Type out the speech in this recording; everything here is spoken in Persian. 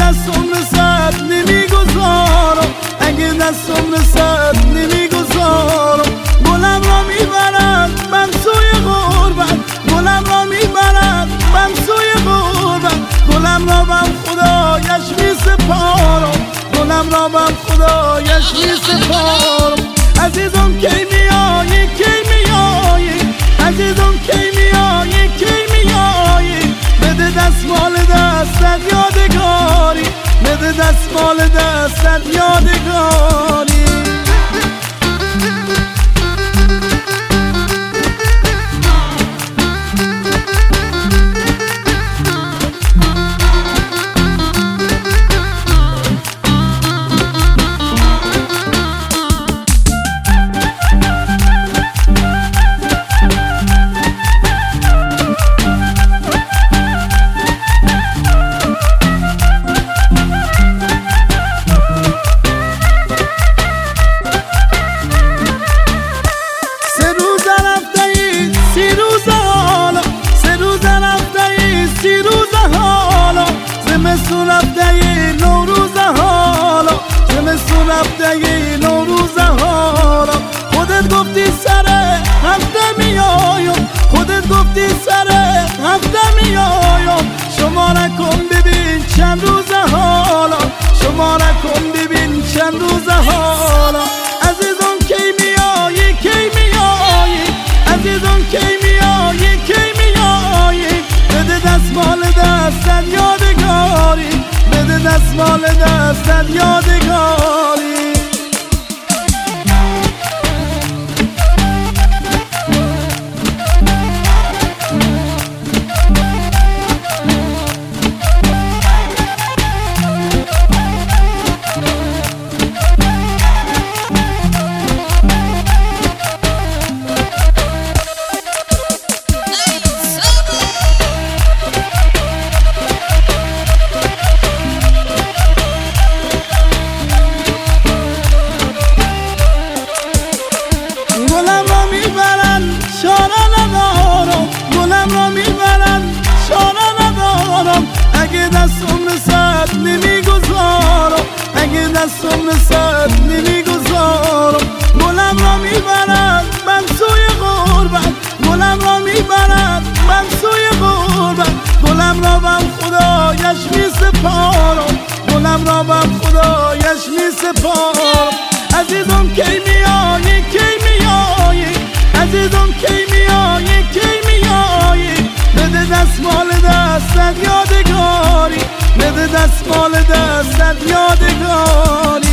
دستم رسد نمیگذارم، اگه دستم رسد نمیگذارم. گلم را میبرد من سوی غربت، گلم را میبرد من سوی غربت. گلم را بم خدایش میسپارم، گلم را بم خدایش میسپارم. عزیزم کی میایی کی میایی، عزیزم کی میایی کی میایی. بده دستمال دستت یادگاری، بده دستمال دستت یادگاری. زمستون رفته نوروز حالا، زمستون رفته نوروز حالا. خودت گفتی سر هفته میایم، خودت گفتی سر هفته میایم. شما نکن ببین چند روز حالا، شما نکن ببین چند روز حالا. عزیزم کی میایی کی میایی، عزیزم کی میایی کی میایی. بده دستمال دستت یادگاری، بده دستمال دستت یادگاری. گلم را میبرن شانه ندارم، گلم را میبرن شانه ندارم. اگه دستم رسد نمیگذارم، اگه دستم رسد نمیگذارم. گلم را میبرن من سوی غربت، گلم را میبرن من سوی غربت. گلم را بم خدایش میسپارم، گلم را بم خدایش میسپارم. عزیزم کی میایی کی میایی، عزیزم کی میایی کی میایی. بده دستمال دستت یادگاری، بده دستمال دستت یادگاری.